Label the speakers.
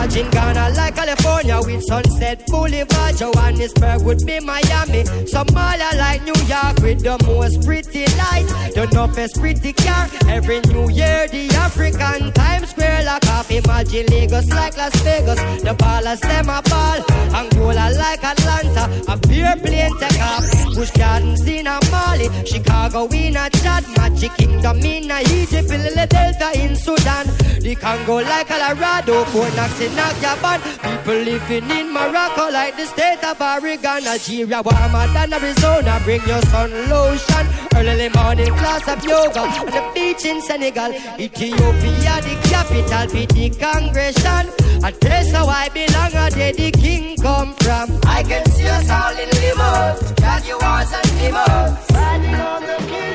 Speaker 1: Imagine Ghana like California with Sunset Boulevard. Johannesburg would be Miami. Somalia like New York with the most pretty light. The toughest pretty car. Every New Year the African Times Square lock off. Imagine Lagos like Las Vegas. The ballers them a ball. Angola like Atlanta. A pure plane take off. Busch Gardens in a Mali. Chicago in a Chad. Magic Kingdom in a Egypt. Delta in Sudan. The Congo like Colorado. Fort Knox in Japan. People living in Morocco like the state of Oregon. Algeria warmer than Arizona. Bring your sun lotion. Early morning class of yoga. On the beach in Senegal. Ethiopia the capital. Be the congregation. A place how I belong. Where the king come from. I can see us all in limos. Jaguars and limos. Riding on the king.